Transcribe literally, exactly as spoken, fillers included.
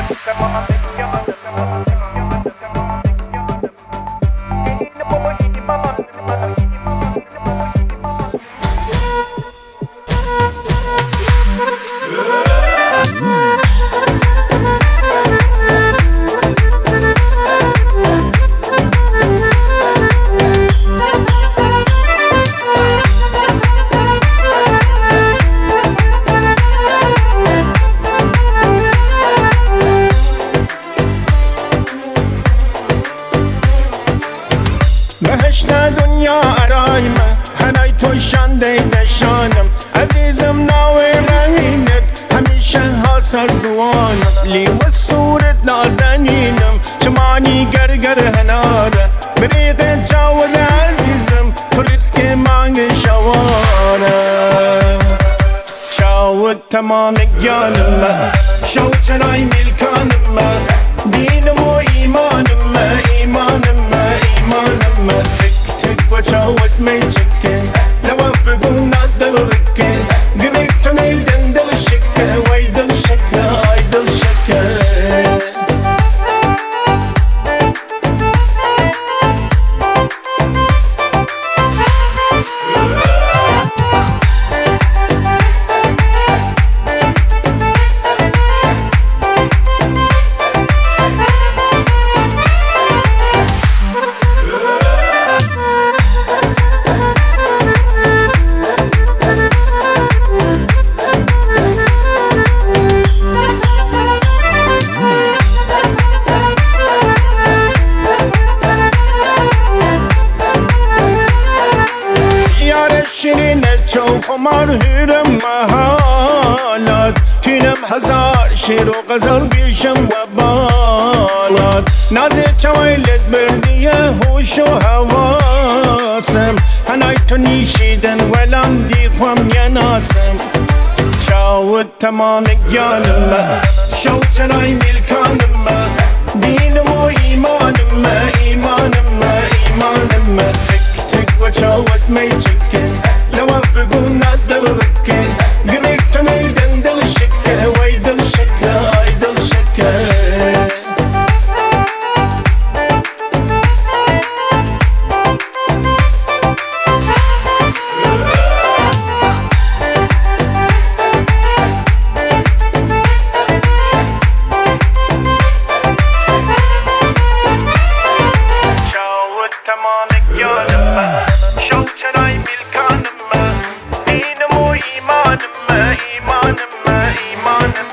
بهشت دنیا آرایمه هنای تو شنده نشانم عزیزم ناوی رهینت همیشه حاصل زوانم لی و صورت نازنینم چمانی گرگر هناره بریق جاود عزیزم تو ریسک مانگ شواره چاود تمام گیانم شو چرای میلکانم دینم و ایمانم ایمانم ایمانم تک تک و چاود می چکن نوافقون ندل رکن گریک تو نیدن دل شکه وای دل شکه آی دل شکه شیرین چو خمار هیرم محالات هینم هزار شیر و غزل بیشم و بالات نازه چویلت بردیه هوش و حواسم هنای تو نیشیدن ولم دی خوام یناسم چاود تمام گیانم شو چرای میلکانم دینم و ایمانم ایمانم ایمانم تک تک و چاود می چکن نوافقون ندل رکن گریک تو نیدن دل شکه وای دل شکه آی دل شکه چاود تمام گیانم شو چرای میلکانم دینم و ایمانم ایمانم ایمانم